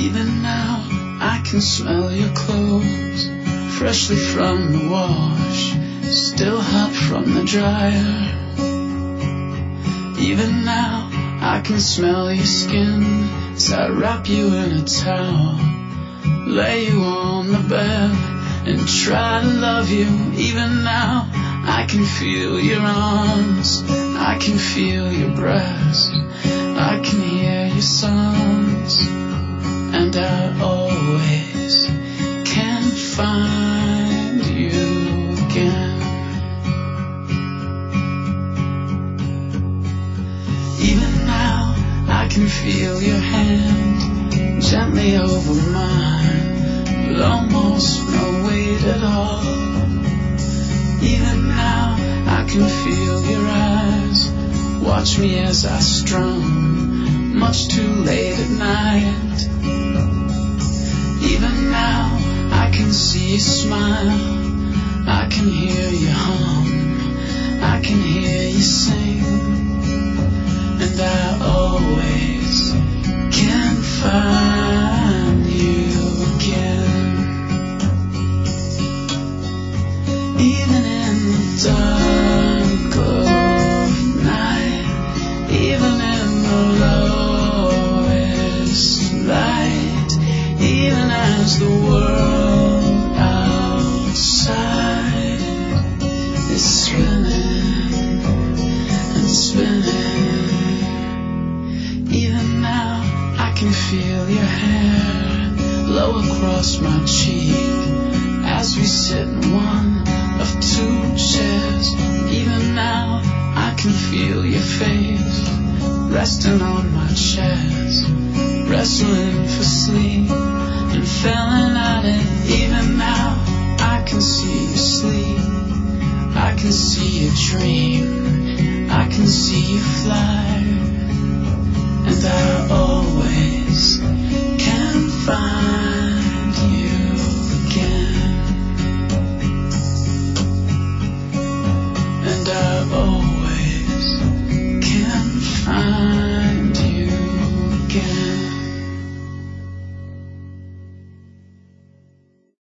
Even now, I can smell your clothes, freshly from the wash, still hot from the dryer. Even now, I can smell your skin as I wrap you in a towel, lay you on the bed and try to love you. Even now, I can feel your arms, I can feel your breast, I can hear your songs, and I always can find you again. Even now, I can feel your hand gently over mine, but almost no weight at all. Even now, I can feel your eyes watch me as I strum, much too late at night. Even now, I can see you smile, I can hear you hum, I can hear you sing, and I always can find you again. Even in the dark of night, even in the lowest light, even as the world outside is spinning and spinning. Even now, I can feel your hair blow across my cheek as we sit in one of two chairs. Even now, I can feel your face resting on my chest, wrestling for sleep and failing at it. Even now, I can see you sleep, I can see you dream, I can see you fly, and I always